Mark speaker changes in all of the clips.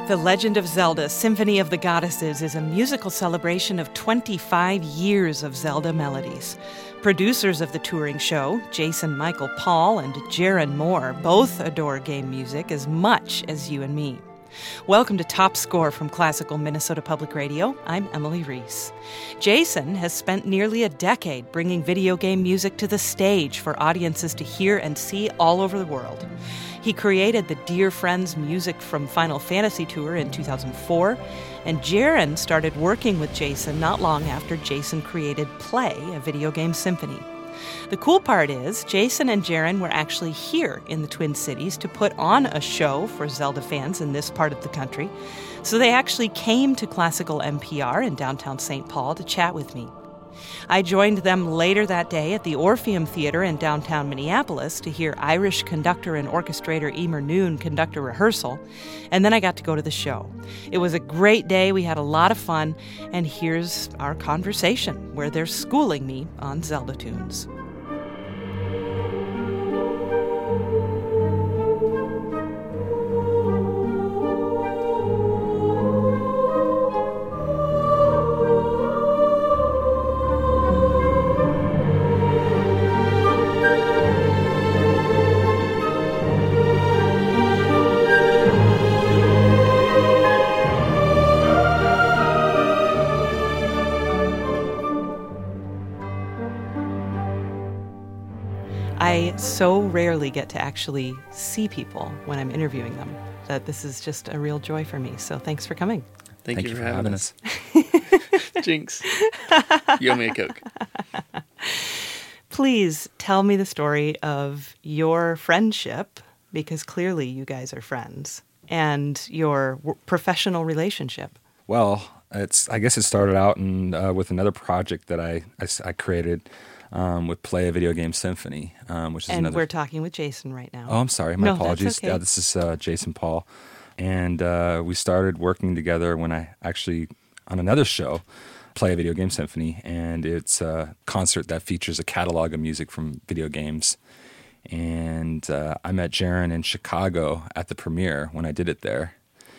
Speaker 1: The Legend of Zelda: Symphony of the Goddesses is a musical celebration of 25 years of Zelda melodies. Producers of the touring show, Jason Michael Paul and Jaron Moore, both adore game music as much as you and me. Welcome to Top Score from Classical Minnesota Public Radio. I'm Emily Reese. Jason has spent nearly a decade bringing video game music to the stage for audiences to hear and see all over the world. He created the Dear Friends Music from Final Fantasy Tour in 2004, and Jaron started working with Jason not long after Jason created Play, a video game symphony. The cool part is, Jason and Jaron were actually here in the Twin Cities to put on a show for Zelda fans in this part of the country, so they actually came to Classical NPR in downtown St. Paul to chat with me. I joined them later that day at the Orpheum Theater in downtown Minneapolis to hear Irish conductor and orchestrator Emer Noon conduct a rehearsal, and then I got to go to the show. It was a great day, we had a lot of fun, and here's our conversation where they're schooling me on Zelda tunes. I so rarely get to actually see people when I'm interviewing them that this is just a real joy for me. So thanks for coming.
Speaker 2: Thank you for having us. Jinx. You owe me a Coke.
Speaker 1: Please tell me the story of your friendship, because clearly you guys are friends, and your professional relationship.
Speaker 3: Well, I guess it started out with another project that I created. With Play, a video game symphony, which is
Speaker 1: and
Speaker 3: another.
Speaker 1: We're talking with Jason right now.
Speaker 3: Oh, I'm sorry. My apologies.
Speaker 1: That's okay.
Speaker 3: This is Jason Paul. And we started working together when I actually, on another show, Play, a video game symphony. And it's a concert that features a catalog of music from video games. And I met Jaron in Chicago at the premiere when I did it there.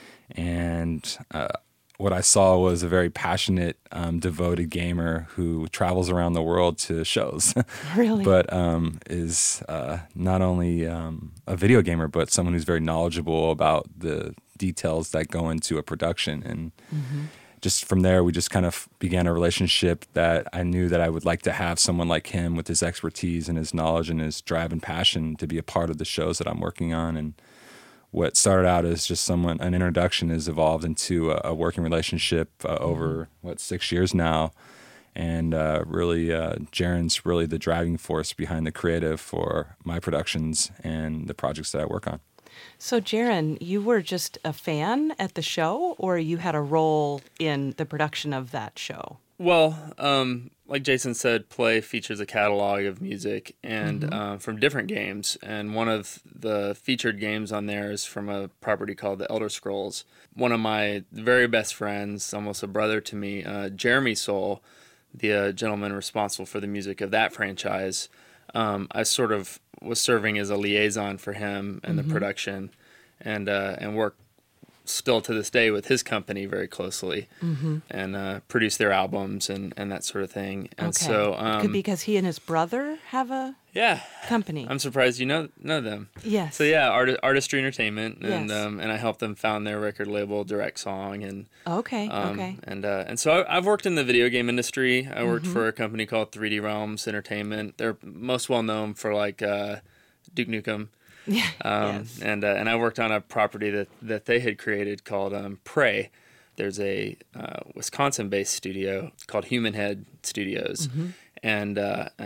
Speaker 3: And what I saw was a very passionate, devoted gamer who travels around the world to shows.
Speaker 1: Really?
Speaker 3: But is not only a video gamer, but someone who's very knowledgeable about the details that go into a production. And just from there, we just kind of began a relationship that I knew that I would like to have someone like him with his expertise and his knowledge and his drive and passion to be a part of the shows that I'm working on. And what started out as just an introduction has evolved into a working relationship over, 6 years now. And really, Jaron's really the driving force behind the creative for my productions and the projects that I work on.
Speaker 1: So, Jaron, you were just a fan at the show, or you had a role in the production of that show?
Speaker 2: Well, like Jason said, Play features a catalog of music and from different games. And one of the featured games on there is from a property called The Elder Scrolls. One of my very best friends, almost a brother to me, Jeremy Soule, the gentleman responsible for the music of that franchise, I sort of was serving as a liaison for him and the production and worked still to this day with his company very closely and produce their albums and that sort of thing. And so
Speaker 1: because he and his brother have a company.
Speaker 2: I'm surprised you know them.
Speaker 1: Yes.
Speaker 2: So Artistry Entertainment and
Speaker 1: Yes.
Speaker 2: and I helped them found their record label Direct Song and
Speaker 1: Okay.
Speaker 2: and so I've worked in the video game industry. I worked for a company called 3D Realms Entertainment. They're most well known for like Duke Nukem.
Speaker 1: Yeah. Yes.
Speaker 2: And I worked on a property that they had created called Prey. There's a Wisconsin-based studio called Human Head Studios, and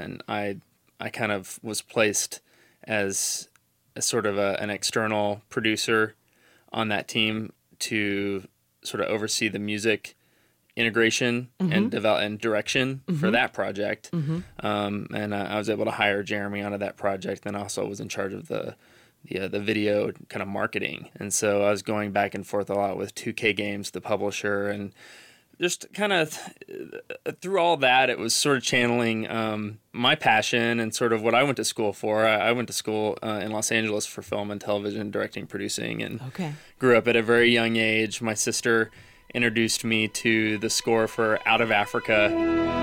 Speaker 2: I kind of was placed as a sort of an external producer on that team to sort of oversee the music integration and direction for that project. And I was able to hire Jeremy onto that project, and also was in charge of the video kind of marketing. And so I was going back and forth a lot with 2K Games, the publisher, and just kind of through all that, it was sort of channeling my passion and sort of what I went to school for. I went to school in Los Angeles for film and television, directing, producing, and grew up at a very young age. My sister introduced me to the score for Out of Africa.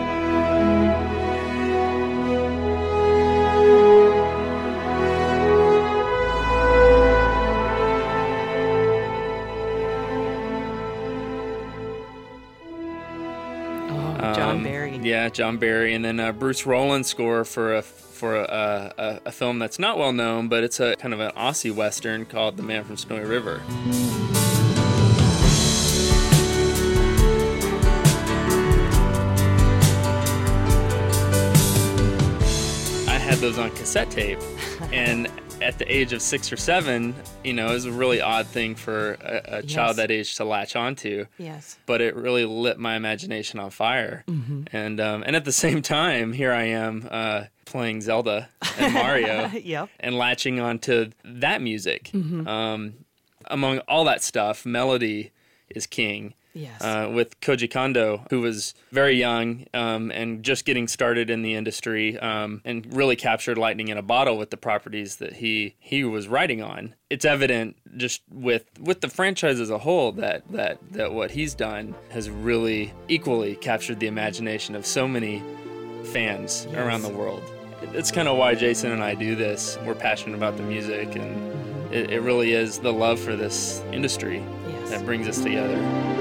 Speaker 1: John Barry.
Speaker 2: Yeah, John Barry, and then Bruce Rowland's score for a film that's not well known, but it's a kind of an Aussie Western called The Man from Snowy River. I had those on cassette tape, and at the age of 6 or 7, it was a really odd thing for a child that age to latch onto.
Speaker 1: Yes.
Speaker 2: But it really lit my imagination on fire. Mm-hmm. And at the same time, here I am playing Zelda and Mario
Speaker 1: yep.
Speaker 2: and latching onto that music.
Speaker 1: Mm-hmm.
Speaker 2: Among all that stuff, melody is king.
Speaker 1: Yes.
Speaker 2: With Koji Kondo, who was very young and just getting started in the industry and really captured lightning in a bottle with the properties that he was writing on. It's evident just with the franchise as a whole that what he's done has really equally captured the imagination of so many fans around the world. It's kind of why Jason and I do this. We're passionate about the music, and it really is the love for this industry that brings us together.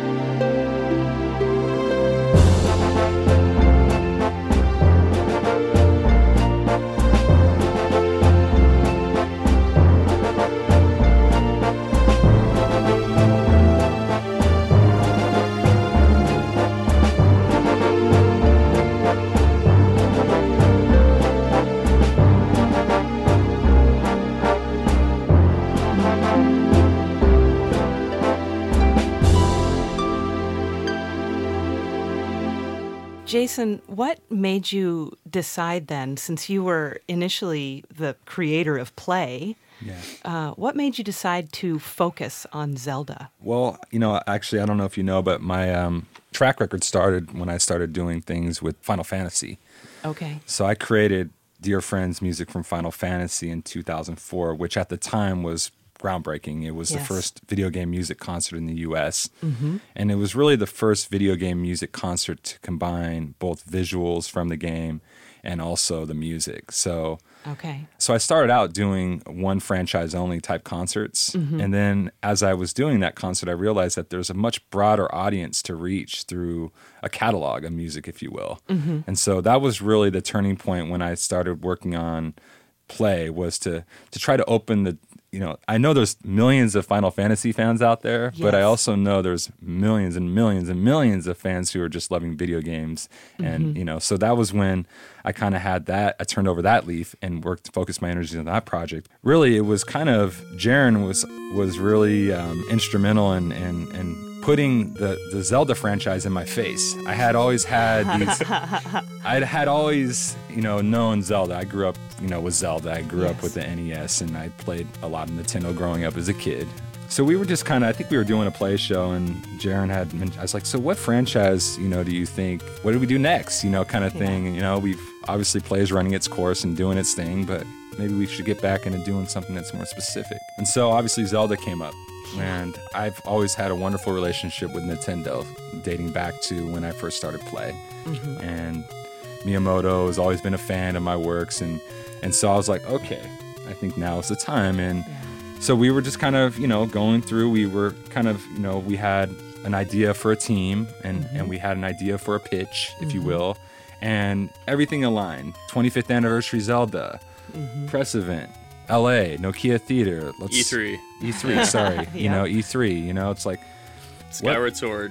Speaker 1: Jason, what made you decide then, since you were initially the creator of Play, what made you decide to focus on Zelda?
Speaker 3: Well, actually, I don't know if you know, but my track record started when I started doing things with Final Fantasy.
Speaker 1: Okay.
Speaker 3: So I created Dear Friends music from Final Fantasy in 2004, which at the time was groundbreaking. It was the first video game music concert in the U.S. Mm-hmm. And it was really the first video game music concert to combine both visuals from the game and also the music. So I started out doing one franchise only type concerts. Mm-hmm. And then as I was doing that concert, I realized that there's a much broader audience to reach through a catalog of music, if you will. Mm-hmm. And so that was really the turning point when I started working on Play, was to try to open the, I know there's millions of Final Fantasy fans out there, but I also know there's millions and millions and millions of fans who are just loving video games. Mm-hmm. And, so that was when I kind of had that, I turned over that leaf and focused my energies on that project. Really, it was kind of, Jaron was really instrumental in putting the Zelda franchise in my face. I had always had these, I had always, known Zelda. I grew up, with Zelda. I grew up with the NES, and I played a lot of Nintendo growing up as a kid. So we were just I think we were doing a play show, and Jaron had mentioned, I was like, so what franchise, do you think, what do we do next, kind of thing. We've obviously Play's running its course and doing its thing, but maybe we should get back into doing something that's more specific. And so obviously Zelda came up. And I've always had a wonderful relationship with Nintendo, dating back to when I first started Play. Mm-hmm. And Miyamoto has always been a fan of my works. And so I was like, okay, I think now is the time. And so we were just kind of, going through. We were kind of, we had an idea for a team, and we had an idea for a pitch, if you will. And everything aligned. 25th anniversary Zelda, press event. LA, Nokia Theater. E3, sorry. E3, it's like
Speaker 2: Skyward Sword.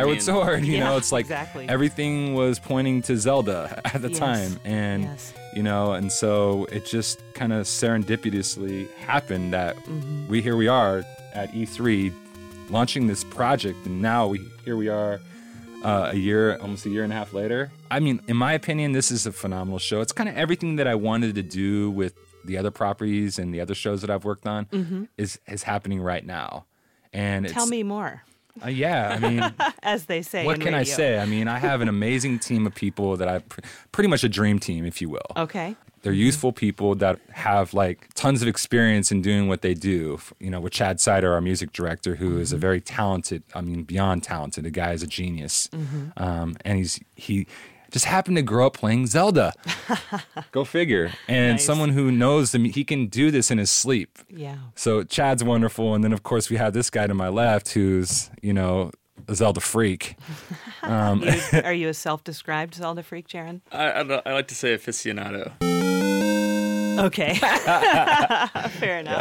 Speaker 3: It's like everything was pointing to Zelda at the time. And, and so it just kind of serendipitously happened that here we are at E3 launching this project. And now here we are almost a year and a half later. I mean, in my opinion, this is a phenomenal show. It's kind of everything that I wanted to do with the other properties and the other shows that I've worked on is happening right now. And
Speaker 1: tell me more.
Speaker 3: Yeah, I mean,
Speaker 1: as they say.
Speaker 3: What
Speaker 1: in
Speaker 3: can I
Speaker 1: radio.
Speaker 3: say? I mean, I have an amazing team of people that pretty much a dream team, if you will.
Speaker 1: Okay.
Speaker 3: They're youthful people that have like tons of experience in doing what they do. You know, with Chad Sider, our music director, who is a very talented, I mean, beyond talented. The guy is a genius. And he just happened to grow up playing Zelda. Go figure. And
Speaker 1: Nice.
Speaker 3: someone who knows he can do this in his sleep.
Speaker 1: Yeah.
Speaker 3: So Chad's wonderful. And then, of course, we have this guy to my left who's, you know, a Zelda freak.
Speaker 1: Are you a self-described Zelda freak, Jaron?
Speaker 2: I like to say aficionado.
Speaker 1: Okay. Fair enough.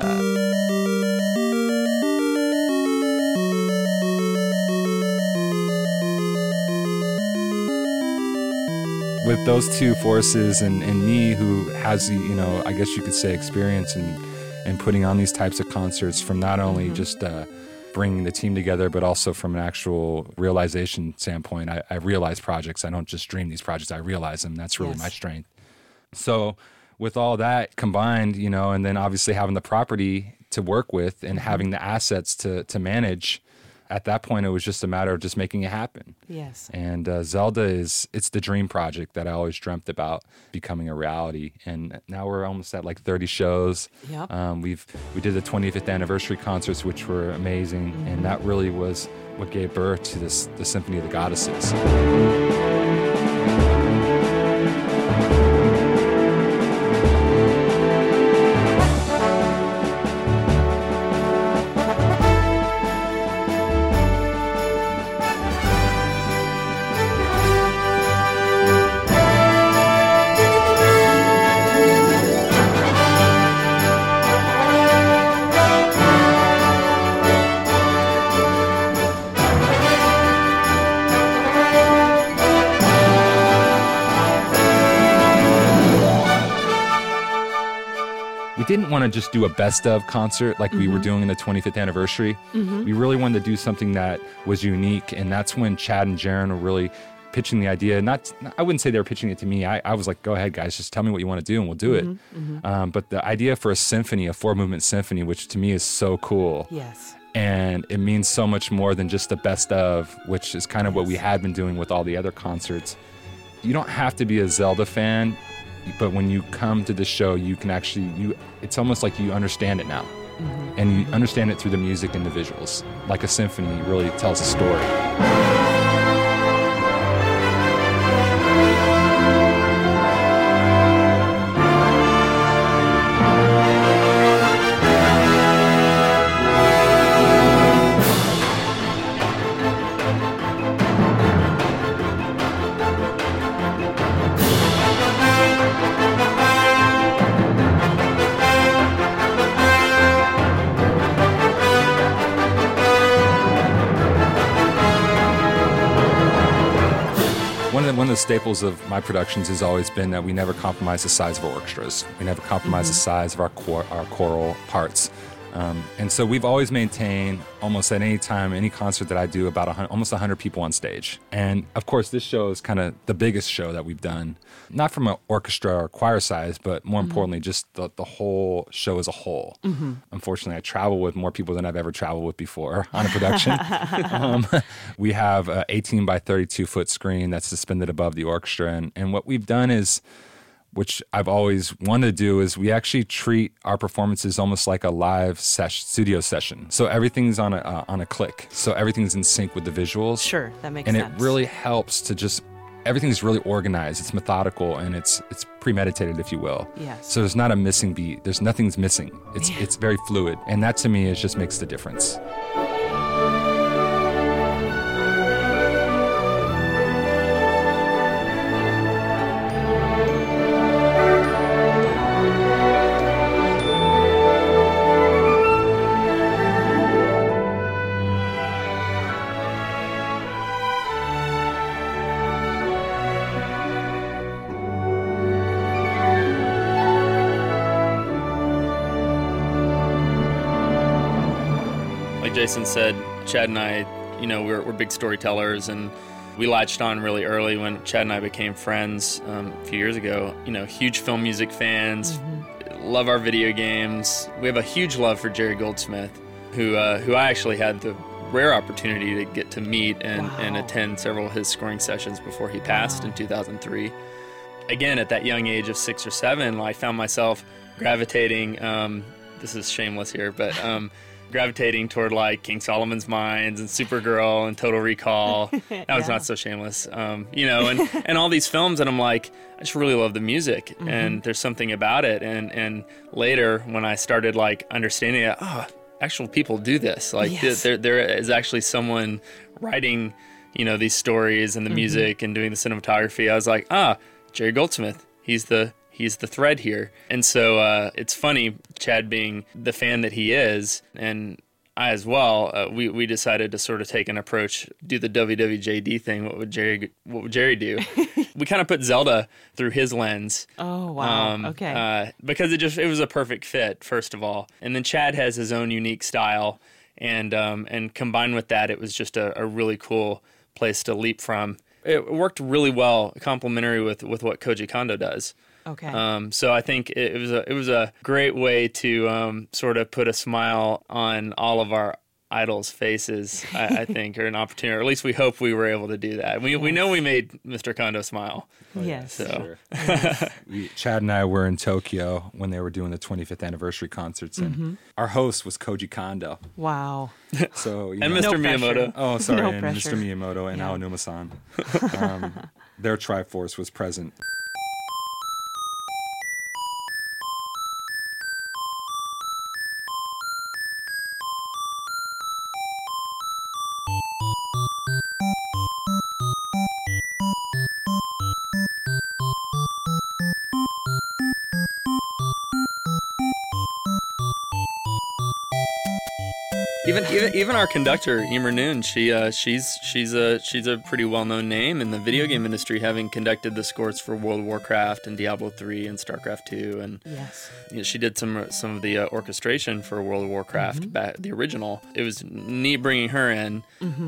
Speaker 3: With those two forces and me, who has the, you know, I guess you could say experience in putting on these types of concerts, from not only just bringing the team together, but also from an actual realization standpoint. I realize projects. I don't just dream these projects. I realize them. That's really
Speaker 1: Yes.
Speaker 3: my strength. So with all that combined, you know, and then obviously having the property to work with and having the assets to manage, at that point, it was just a matter of just making it happen.
Speaker 1: Yes.
Speaker 3: And Zelda it's the dream project that I always dreamt about becoming a reality. And now we're almost at like 30 shows.
Speaker 1: Yep.
Speaker 3: We did the 25th anniversary concerts, which were amazing. And that really was what gave birth to the Symphony of the Goddesses. We didn't want to just do a best of concert like we were doing in the 25th anniversary. We really wanted to do something that was unique, and that's when Chad and Jaron were really pitching the idea. I wouldn't say they were pitching it to me. I was like, go ahead, guys, just tell me what you want to do, and we'll do it. But the idea for a symphony, a 4-movement symphony, which to me is so cool.
Speaker 1: Yes.
Speaker 3: And it means so much more than just the best of, which is kind of what we had been doing with all the other concerts. You don't have to be a Zelda fan, but when you come to the show, you can actually, it's almost like you understand it now. And you understand it through the music and the visuals. Like a symphony really tells a story. One of the staples of my productions has always been that we never compromise the size of our orchestras. We never compromise the size of our choral parts. And so we've always maintained, almost at any time, any concert that I do, about almost 100 people on stage. And of course, this show is kind of the biggest show that we've done, not from an orchestra or choir size, but more importantly, just the whole show as a whole. Unfortunately, I travel with more people than I've ever traveled with before on a production. We have an 18 by 32 foot screen that's suspended above the orchestra. And what we've done is, which I've always wanted to do, is we actually treat our performances almost like a live studio session. So everything's on a click. So everything's in sync with the visuals.
Speaker 1: Sure, that makes
Speaker 3: sense.
Speaker 1: sense.
Speaker 3: And it really helps to just, everything's really organized. It's methodical and it's premeditated, if you will.
Speaker 1: Yes.
Speaker 3: So there's not a missing beat. Nothing's missing. It's very fluid. And that to me just makes the difference.
Speaker 2: Jason said, Chad and I, we're big storytellers, and we latched on really early when Chad and I became friends a few years ago. Huge film music fans, love our video games. We have a huge love for Jerry Goldsmith, who I actually had the rare opportunity to get to meet and attend several of his scoring sessions before he passed in 2003. Again, at that young age of 6 or 7, I found myself gravitating, this is shameless here, but gravitating toward like King Solomon's Mines and Supergirl and Total Recall. That was not so shameless, and all these films. And I'm like, I just really love the music, and there's something about it. And later, when I started like understanding it, actual people do this. Like there is actually someone writing, these stories and the music and doing the cinematography. I was like, Jerry Goldsmith. He's the thread here. And so it's funny, Chad being the fan that he is, and I as well, we decided to sort of take an approach, do the WWJD thing. What would Jerry do? We kind of put Zelda through his lens.
Speaker 1: Oh, wow. Okay.
Speaker 2: Because it was a perfect fit, first of all. And then Chad has his own unique style, and combined with that, it was just a really cool place to leap from. It worked really well, complementary with what Koji Kondo does.
Speaker 1: Okay.
Speaker 2: So I think it was a great way to sort of put a smile on all of our idols' faces. I think, or an opportunity, or at least we hope we were able to do that. We know we made Mr. Kondo smile.
Speaker 1: Yes.
Speaker 2: So
Speaker 3: sure. Chad and I were in Tokyo when they were doing the 25th anniversary concerts, and our host was Koji Kondo.
Speaker 1: Wow.
Speaker 3: So
Speaker 2: and Mr. Miyamoto.
Speaker 3: Oh, sorry,
Speaker 1: No
Speaker 3: and
Speaker 1: pressure.
Speaker 3: Mr. Miyamoto and Aonuma-san. Their Triforce was present.
Speaker 2: Even our conductor Emer Noon, she's a pretty well-known name in the video game industry, having conducted the scores for World of Warcraft and Diablo 3 and StarCraft 2, and
Speaker 1: Yes.
Speaker 2: she did some of the orchestration for World of Warcraft, the original. It was neat bringing her in.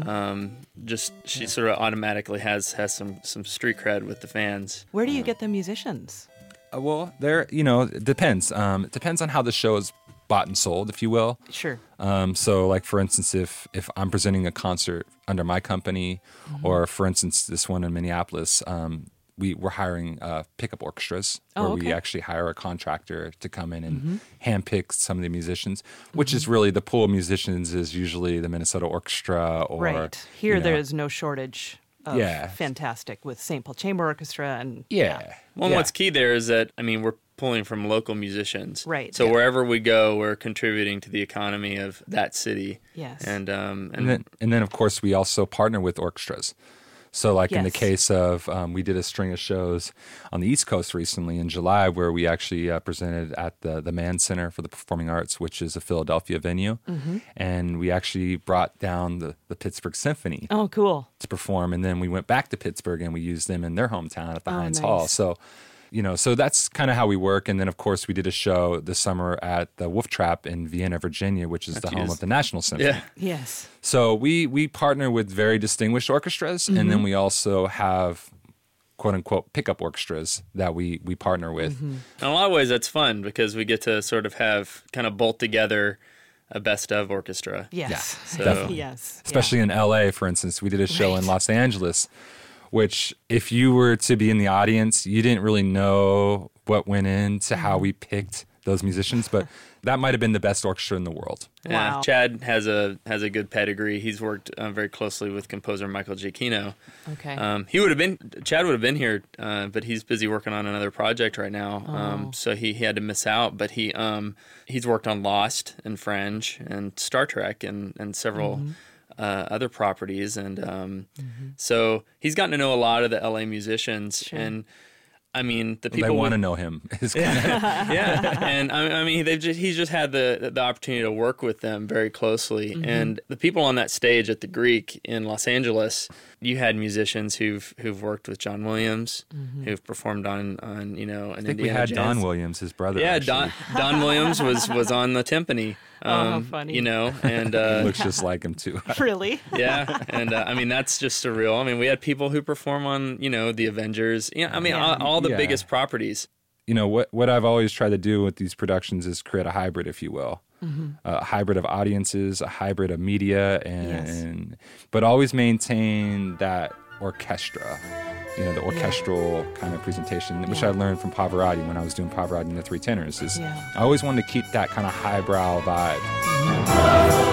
Speaker 2: She sort of automatically has some street cred with the fans.
Speaker 1: Where do you get the musicians?
Speaker 3: Well, it depends. It depends on how the show is bought and sold, if you will.
Speaker 1: Sure.
Speaker 3: So, like, for instance, if I'm presenting a concert under my company, or for instance, this one in Minneapolis, we're hiring pickup orchestras, where we actually hire a contractor to come in and handpick some of the musicians, which is really the pool of musicians is usually the Minnesota Orchestra. Or,
Speaker 1: Right. Here, there is no shortage of fantastic with St. Paul Chamber Orchestra. And
Speaker 2: Well, what's key there is that, we're pulling from local musicians.
Speaker 1: Right.
Speaker 2: So wherever we go, we're contributing to the economy of that city.
Speaker 1: Yes.
Speaker 2: And
Speaker 3: then, of course, we also partner with orchestras. So, like in the
Speaker 1: Yes.
Speaker 3: case of, we did a string of shows on the East Coast recently in July, where we actually presented at the Mann Center for the Performing Arts, which is a Philadelphia venue. And we actually brought down the Pittsburgh Symphony
Speaker 1: Oh, cool.
Speaker 3: to perform. And then we went back to Pittsburgh and we used them in their hometown at the Heinz
Speaker 1: nice.
Speaker 3: Hall. So that's kind of how we work. And then, of course, we did a show this summer at the Wolf Trap in Vienna, Virginia, which is the home of the National Symphony.
Speaker 2: yeah.
Speaker 1: Yes.
Speaker 3: So we partner with very distinguished orchestras, and then we also have quote-unquote pickup orchestras that we partner with.
Speaker 2: In a lot of ways, that's fun because we get to sort of have kind of bolt together a best of orchestra.
Speaker 1: Yes.
Speaker 2: So-
Speaker 3: Definitely.
Speaker 1: Yes.
Speaker 3: Especially in LA, for instance. We did a show in Los Angeles, which if you were to be in the audience, you didn't really know what went into how we picked those musicians, but that might have been the best orchestra in the world.
Speaker 2: Yeah,
Speaker 1: Wow.
Speaker 2: Chad has a good pedigree. He's worked very closely with composer Michael Giacchino.
Speaker 1: Okay.
Speaker 2: Chad would have been here, but he's busy working on another project right now. So he had to miss out. But he's worked on Lost and Fringe and Star Trek and several other properties, and so he's gotten to know a lot of the LA musicians.
Speaker 1: Sure.
Speaker 2: And I mean, the people
Speaker 3: They want to know him. It's kinda-
Speaker 2: yeah, and I mean, he's just had the opportunity to work with them very closely, and the people on that stage at the Greek in Los Angeles, you had musicians who've worked with John Williams, who've performed on an
Speaker 3: I think
Speaker 2: Indiana
Speaker 3: we had
Speaker 2: Jazz.
Speaker 3: Don Williams, his brother.
Speaker 2: Yeah,
Speaker 3: actually.
Speaker 2: Don Williams was on the timpani.
Speaker 1: how funny.
Speaker 2: And
Speaker 3: Looks just like him too.
Speaker 1: Really?
Speaker 2: yeah, and I mean that's just surreal. I mean, we had people who perform on the Avengers. Yeah, I mean all the
Speaker 3: Yeah.
Speaker 2: biggest properties.
Speaker 3: What I've always tried to do with these productions is create a hybrid, if you will. a hybrid of audiences, a hybrid of media, but always maintain that orchestra, the orchestral kind of presentation, which I learned from Pavarotti when I was doing Pavarotti and the Three Tenors. I always wanted to keep that kind of highbrow vibe.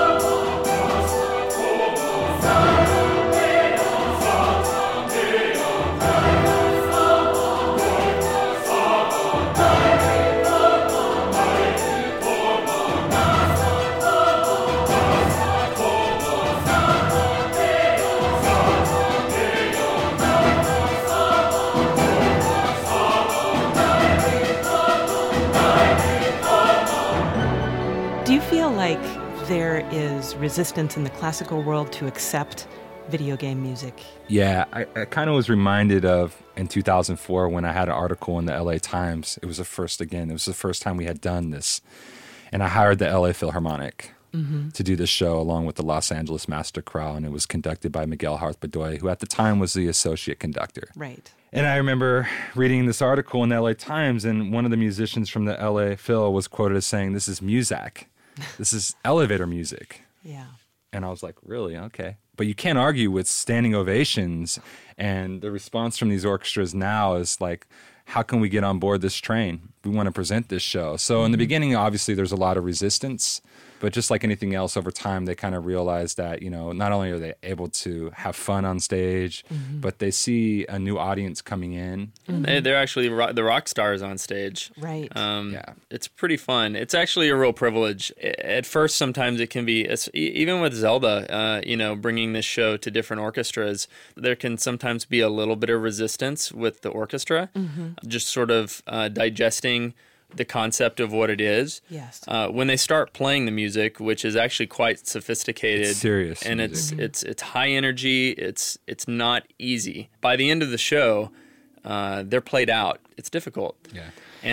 Speaker 1: Do you feel like there is resistance in the classical world to accept video game music?
Speaker 3: Yeah, I kind of was reminded of in 2004 when I had an article in the LA Times. It was the first time we had done this. And I hired the LA Philharmonic to do this show along with the Los Angeles Master Chorale, and it was conducted by Miguel Harth-Bedoya, who at the time was the associate conductor.
Speaker 1: Right.
Speaker 3: And I remember reading this article in the LA Times, and one of the musicians from the LA Phil was quoted as saying, "This is Muzak. This is elevator music."
Speaker 1: Yeah.
Speaker 3: And I was like, really? Okay. But you can't argue with standing ovations. And the response from these orchestras now is like, how can we get on board this train? We want to present this show. So in the beginning, obviously, there's a lot of resistance. But just like anything else, over time, they kind of realize that, not only are they able to have fun on stage, but they see a new audience coming in.
Speaker 2: They're actually the rock stars on stage.
Speaker 1: Right.
Speaker 2: It's pretty fun. It's actually a real privilege. At first, sometimes it can be, even with Zelda, bringing this show to different orchestras, there can sometimes be a little bit of resistance with the orchestra, just sort of digesting the concept of what it is.
Speaker 1: Yes.
Speaker 2: When they start playing the music, which is actually quite sophisticated,
Speaker 3: it's serious,
Speaker 2: and
Speaker 3: music.
Speaker 2: it's high energy. It's not easy. By the end of the show, they're played out. It's difficult.
Speaker 3: Yeah.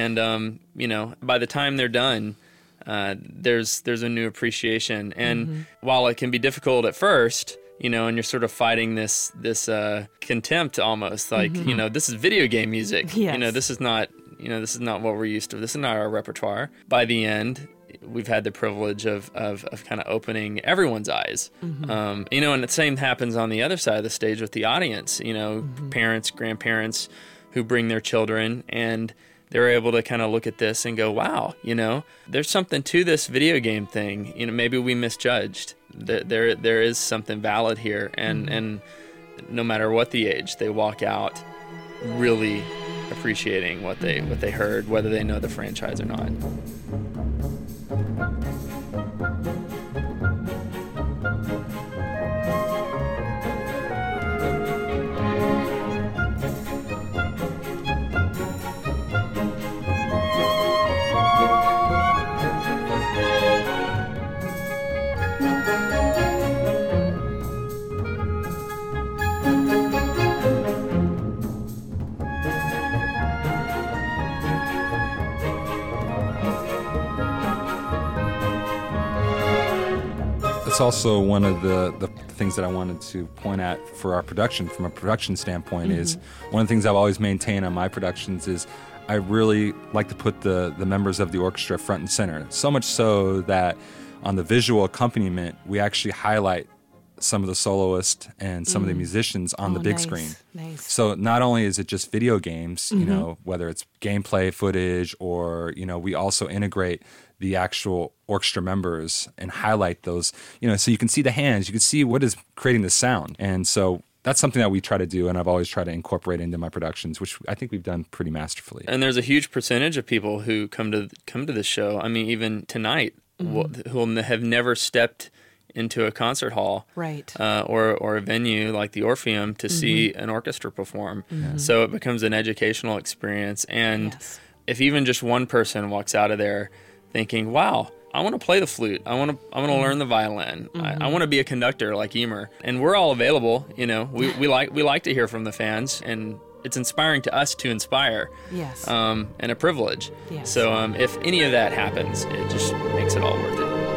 Speaker 2: And by the time they're done, there's a new appreciation. And while it can be difficult at first, and you're sort of fighting this contempt almost, like this is video game music.
Speaker 1: Yes.
Speaker 2: This is not what we're used to. This is not our repertoire. By the end, we've had the privilege of kind of opening everyone's eyes. And the same happens on the other side of the stage with the audience. Parents, grandparents who bring their children, and they're able to kind of look at this and go, wow, there's something to this video game thing. Maybe we misjudged. There is something valid here. And no matter what the age, they walk out really appreciating what they heard, whether they know the franchise or not.
Speaker 3: It's also one of the things that I wanted to point at for our production, from a production standpoint, is one of the things I've always maintained on my productions is I really like to put the members of the orchestra front and center. So much so that on the visual accompaniment, we actually highlight some of the soloists and some of the musicians on the big screen.
Speaker 1: Nice.
Speaker 3: So not only is it just video games, whether it's gameplay footage or, we also integrate the actual orchestra members and highlight those, so you can see the hands, you can see what is creating the sound. And so that's something that we try to do, and I've always tried to incorporate into my productions, which I think we've done pretty masterfully.
Speaker 2: And there's a huge percentage of people who come to this show. I mean, even tonight, who have never stepped into a concert hall,
Speaker 1: right,
Speaker 2: or a venue like the Orpheum to see an orchestra perform. So it becomes an educational experience. And if even just one person walks out of there thinking, "Wow, I want to play the flute. I want to learn the violin. I want to be a conductor like Emer." And we're all available. We like to hear from the fans, and it's inspiring to us to inspire.
Speaker 1: Yes.
Speaker 2: And a privilege.
Speaker 1: Yes.
Speaker 2: So if any of that happens, it just makes it all worth it.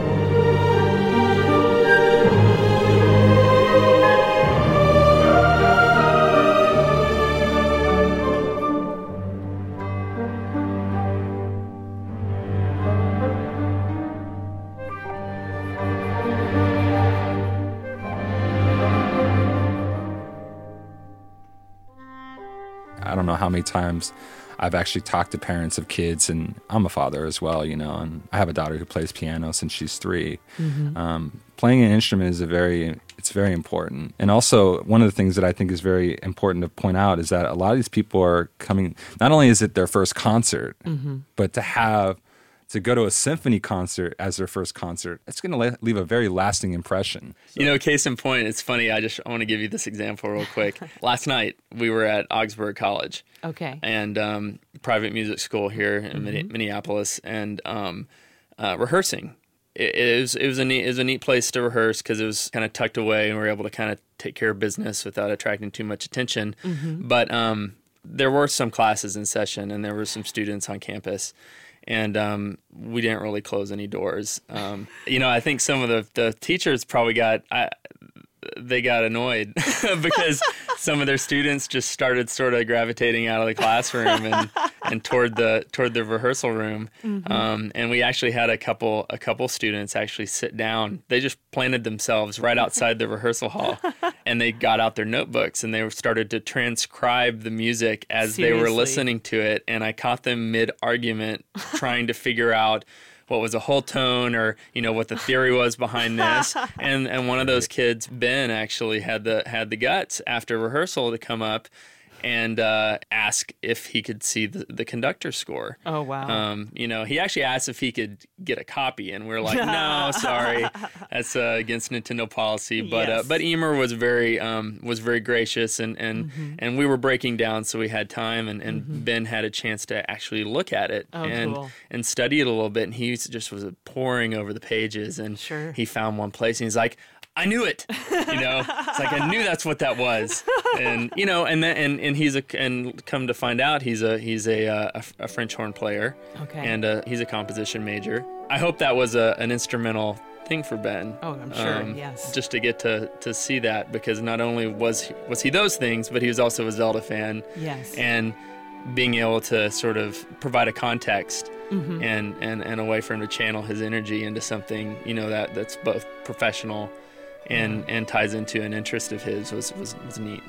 Speaker 3: know how many times I've actually talked to parents of kids, and I'm a father as well, and I have a daughter who plays piano since she's 3. Playing an instrument is it's very important. And also, one of the things that I think is very important to point out is that a lot of these people are coming, not only is it their first concert, but to go to a symphony concert as their first concert, it's going to leave a very lasting impression. So.
Speaker 2: Case in point, it's funny. I want to give you this example real quick. Last night, we were at Augsburg College.
Speaker 1: Okay.
Speaker 2: And private music school here in Minneapolis, and rehearsing. It was a neat place to rehearse because it was kind of tucked away, and we were able to kind of take care of business without attracting too much attention. But there were some classes in session, and there were some students on campus. And we didn't really close any doors. I think some of the teachers probably got annoyed because some of their students just started sort of gravitating out of the classroom and toward the rehearsal room. And we actually had a couple students actually sit down. They just planted themselves right outside the rehearsal hall, and they got out their notebooks and they started to transcribe the music as they were listening to it. And I caught them mid-argument trying to figure out what was a whole tone, or what the theory was behind this. And one of those kids, Ben, actually had the guts after rehearsal to come up and ask if he could see the conductor's score.
Speaker 1: Oh, wow.
Speaker 2: He actually asked if he could get a copy, and we're like, no, sorry, that's against Nintendo policy. But
Speaker 1: Yes.
Speaker 2: But Emer was very gracious, and we were breaking down, so we had time, and Ben had a chance to actually look at it
Speaker 1: Cool.
Speaker 2: and study it a little bit, and he just was pouring over the pages, and
Speaker 1: Sure.
Speaker 2: he found one place, and he's like, I knew it. It's like I knew that's what that was, and and come to find out he's a French horn player,
Speaker 1: Okay.
Speaker 2: and he's a composition major. I hope that was an instrumental thing for Ben.
Speaker 1: Oh, I'm sure. Yes.
Speaker 2: Just to get to see that, because not only was he those things, but he was also a Zelda fan.
Speaker 1: Yes.
Speaker 2: And being able to sort of provide a context and a way for him to channel his energy into something that's both professional and ties into an interest of his was neat.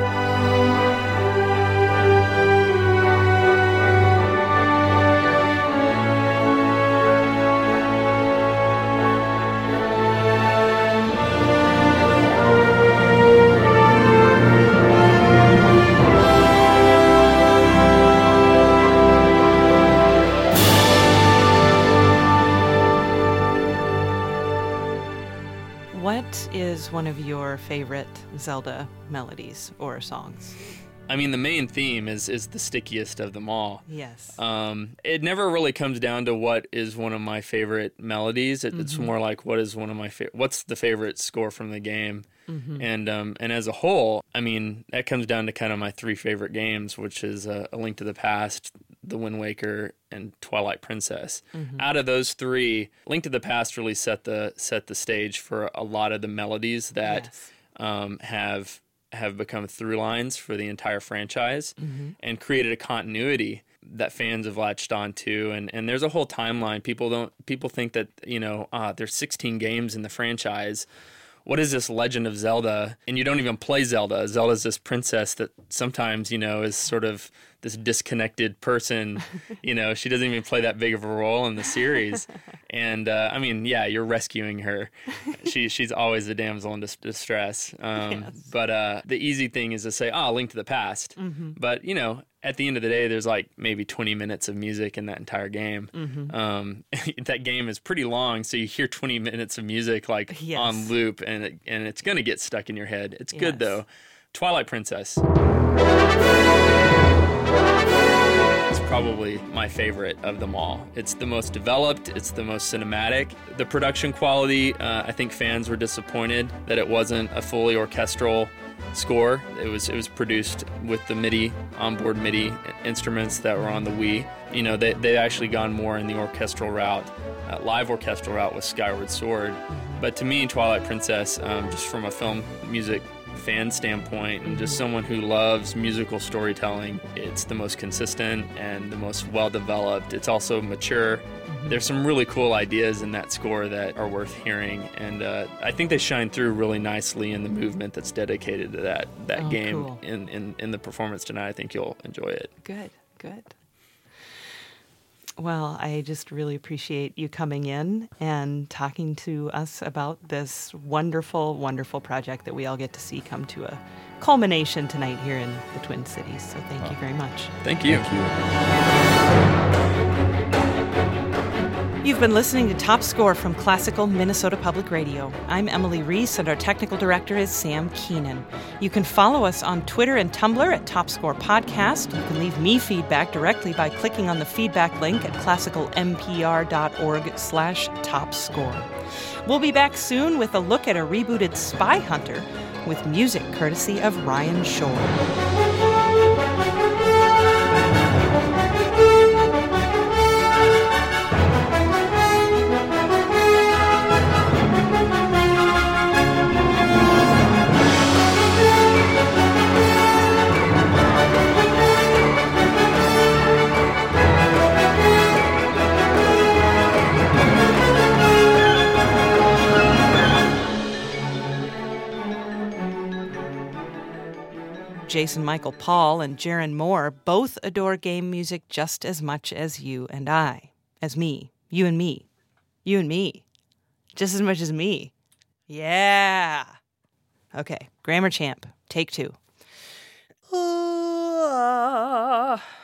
Speaker 1: What is one of your favorite Zelda melodies or songs?
Speaker 2: I mean, the main theme is the stickiest of them all.
Speaker 1: Yes.
Speaker 2: It never really comes down to what is one of my favorite melodies. It's more like what's the favorite score from the game. And as a whole, I mean, that comes down to kind of my 3 favorite games, which is A Link to the Past, The Wind Waker, and Twilight Princess. Out of those 3, Link to the Past really set the stage for a lot of the melodies that
Speaker 1: Yes.
Speaker 2: have become through lines for the entire franchise and created a continuity that fans have latched on to. And there's a whole timeline. People think that, there's 16 games in the franchise. What is this Legend of Zelda? And you don't even play Zelda. Zelda's this princess that sometimes, is sort of this disconnected person. She doesn't even play that big of a role in the series. And, I mean, yeah, you're rescuing her. She's always a damsel in distress.
Speaker 1: Yes.
Speaker 2: But the easy thing is to say, Link to the Past. But, at the end of the day, there's like maybe 20 minutes of music in that entire game. That game is pretty long, so you hear 20 minutes of music like
Speaker 1: Yes.
Speaker 2: on loop, and it's going to get stuck in your head. It's
Speaker 1: Yes.
Speaker 2: good, though. Twilight Princess. It's probably my favorite of them all. It's the most developed. It's the most cinematic. The production quality, I think fans were disappointed that it wasn't a fully orchestral score. It was produced with the onboard MIDI instruments that were on the Wii. They'd actually gone more in the orchestral route, live orchestral route with Skyward Sword. But to me, Twilight Princess, just from a film music fan standpoint and just someone who loves musical storytelling, it's the most consistent and the most well-developed. It's also mature. There's some really cool ideas in that score that are worth hearing, and I think they shine through really nicely in the movement that's dedicated to that game.
Speaker 1: Cool.
Speaker 2: In the performance tonight. I think you'll enjoy it.
Speaker 1: Good. Well, I just really appreciate you coming in and talking to us about this wonderful, wonderful project that we all get to see come to a culmination tonight here in the Twin Cities. So thank you very much.
Speaker 2: Thank you.
Speaker 1: You've been listening to Top Score from Classical Minnesota Public Radio. I'm Emily Reese, and our technical director is Sam Keenan. You can follow us on Twitter and Tumblr at Top Score Podcast. You can leave me feedback directly by clicking on the feedback link at classicalmpr.org/topscore. We'll be back soon with a look at a rebooted Spy Hunter with music courtesy of Ryan Shore. Jason Michael Paul and Jaron Moore both adore game music just as much as you and I. As me. You and me. You and me. Just as much as me. Yeah. Okay, Grammar Champ, take 2.